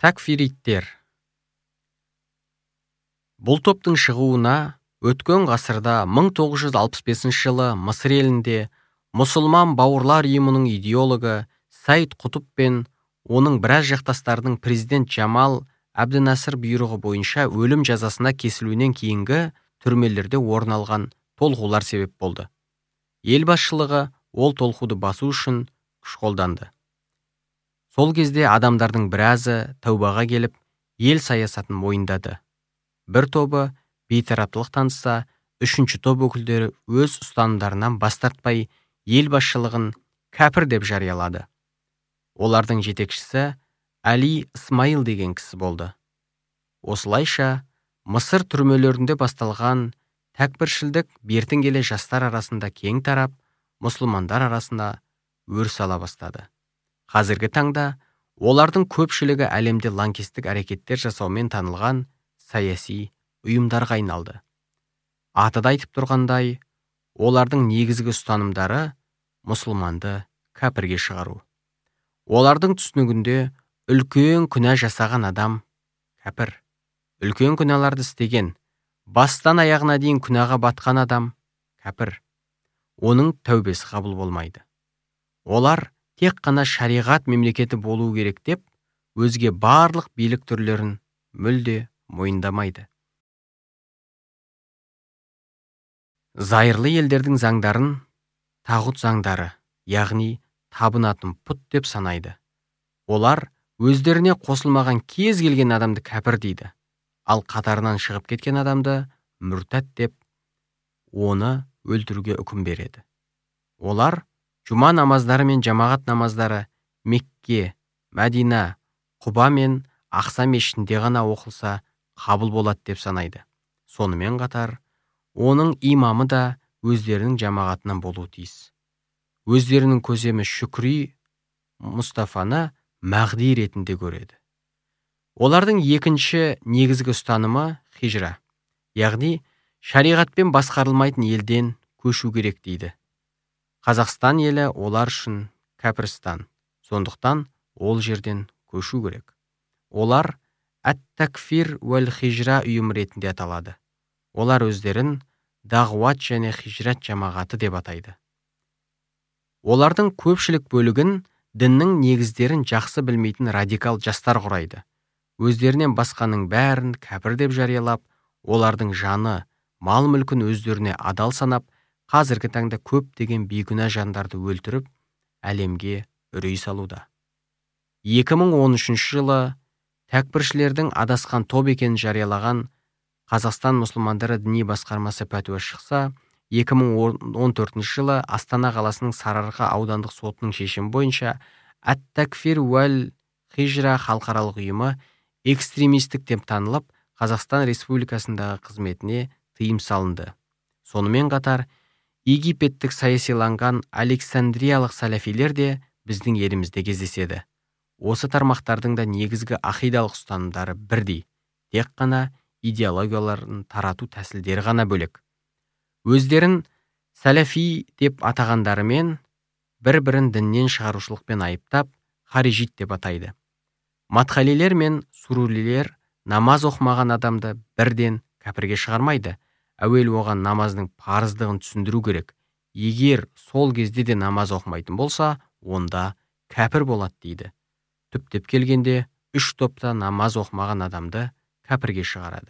Такфириттер. Бұл топтың шығуына өткен ғасырда 1965 жылы Мысыр елінде мұсылман бауырлар ұйымының идеологы Саид Құтб пен оның біраз жақтастарының президент Джамал Әбдінасыр бұйрығы бойынша өлім жазасына кесілуінен кейінгі түрмелерде орын алған толқулар себеп болды. Ел басшылығы ол толқуды басу үшін күш қолданды. Сол кезде адамдардың біразы тәубаға келіп, ел саясатын мойындады. Бір тобы бейтараптылық танытса, үшінші топ өкілдері өз ұстанымдарынан бас тартпай, ел басшылығын кәпір деп жариялады. Олардың жетекшісі Әли Исмаил деген кісі болды. Осылайша, Мысыр түрмелерінде басталған тәкбіршілдік бертін келе жастар арасында кең тарап, мұсылмандар арасында өріс ала бастады. Қазіргі таңда олардың көпшілігі әлемде лаңкестік әрекеттер жасаумен танылған саяси ұйымдарға айналды. Аты да айтып тұрғандай, олардың негізгі ұстанымдары мұсылманды кәпірге шығару. Олардың түсінігінде үлкен күнә жасаған адам кәпір. Үлкен күнәларды істеген, бастан аяғына дейін күнәға батқан адам кәпір. Оның тәубесі қабыл болмайды. Олар тек қана шариғат мемлекеті болу керек деп, өзге барлық билік түрлерін мүлде мойындамайды. Зайырлы елдердің заңдарын тағут заңдары, яғни табынатын пұт деп санайды. Олар өздеріне қосылмаған кез келген адамды кәпір дейді, ал қатарынан шығып кеткен адамды мүртәт деп, оны өлтіруге үкім береді. Олар жұма намаздары мен жамағат намаздары Мекке, Мәдина, Құба мен Ақса мешітінде ғана оқылса қабыл болады деп санайды. Сонымен қатар, оның имамы да өздерінің жамағатынан болуы тиіс. Өздерінің көсемі Шүкри Мұстафаны Мағди ретінде көреді. Олардың екінші негізгі ұстанымы хижра, яғни шариғатпен басқарылмайтын елден көшу керек дейді. Қазақстан елі олар үшін кәпірстан, сондықтан ол жерден көшу керек. Олар әт-такфир уәл хижра ұйым ретінде аталады. Олар өздерін дағуат және хижрат жамағаты деп атайды. Олардың көпшілік бөлігін діннің негіздерін жақсы білмейтін радикал жастар құрайды. Өздерінен басқаның бәрін кәпір деп жариялап, олардың жаны, мал мүлкін өздеріне адал санап, қазіргі таңда көптеген бейгүнә жандарды өлтіріп, әлемге үрей салуда. 2013 жылы тәкбіршілердің адасқан топ екенін жариялаған Қазақстан мұсылмандары діни басқармасы пәтуа шықса, 2014 жылы Астана қаласының Сарыарқа аудандық сотының шешімі бойынша әт-такфир уәл хижра халықаралық ұйымы экстремистік деп танылып, Қазақстан Республикасындағы қызметіне тыйым салынды. Сонымен қатар, египеттік саясиланған Александриялық сәләфилер де біздің елімізде кездеседі. Осы тармақтардың да негізгі ақидалық ұстанымдары бірдей, тек қана идеологияларын тарату тәсілдері ғана бөлек. Өздерін сәләфи деп атағандарымен бір-бірін діннен шығарушылықпен айыптап, харижит деп атайды. Матхалилер мен сурулилер намаз оқымаған адамды бірден кәпірге шығармайды. Әуел оған намаздың парыздығын түсіндіру керек. Егер сол кезде де намаз оқымайтын болса, онда кәпір болады дейді. Түптеп келгенде, 3 топта намаз оқымаған адамды кәпірге шығарады.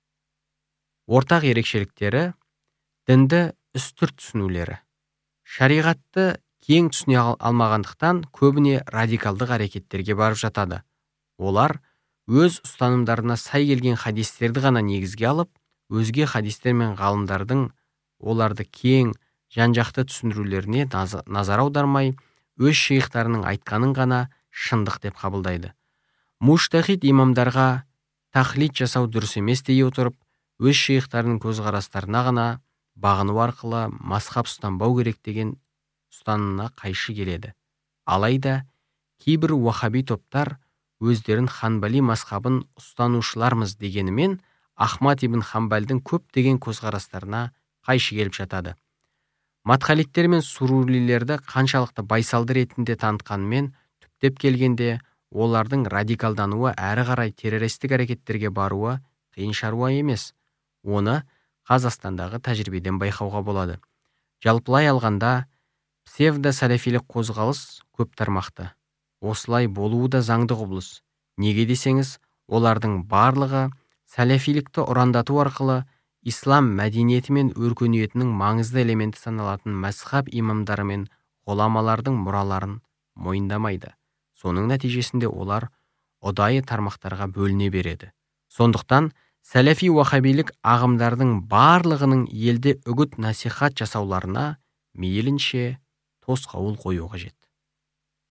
Ортақ ерекшеліктері дінді үстірт түсінулері. Шариғатты кең түсіне алмағандықтан көбіне радикалдық әрекеттерге барып жатады. Олар өз ұстанымдарына сай келген хадистерді ғана негізге алып, өзге хадистер мен ғалымдардың оларды кең, жан-жақты түсіндірулеріне назар аудармай, өз шейхтарының айтқанын ғана шындық деп қабылдайды. Муштахид имамдарға тахлид жасау дұрыс емес дей отырып, өз шейхтарының көзқарастарына ғана бағыну арқылы мазхаб ұстанбау керек деген ұстанымына қайшы келеді. Алайда, кейбір уахаби топтар өздерін Ханбали мазхабын ұстанушылармыз дегенімен, Ахмад ибн Хамбалдың көптеген көзқарастарына қайшы келіп жатады. Матхалиттер мен сурулилерді қаншалықты байсалды ретінде танытқанымен, түптеп келгенде олардың радикалдануы әрі қарай террористік әрекеттерге баруы қиын шаруа емес. Оны Қазақстандағы тәжірибеден байқауға болады. Жалпылай алғанда, псевдо-сәләфилік қозғалыс көп тармақты. Осылай болуы да заңды құбылыс. Неге десеңіз, олардың барлығы сәләфилікті ұрандату арқылы ислам мәдениеті мен өркениетінің маңызды элементі саналатын мәзһаб имамдары мен ғұламалардың мұраларын мойындамайды. Соның нәтижесінде олар ұдайы тармақтарға бөліне береді. Сондықтан сәләфи уахабилік ағымдардың барлығының елде үгіт насихат жасауларына мейлінше тосқауыл қою қажет.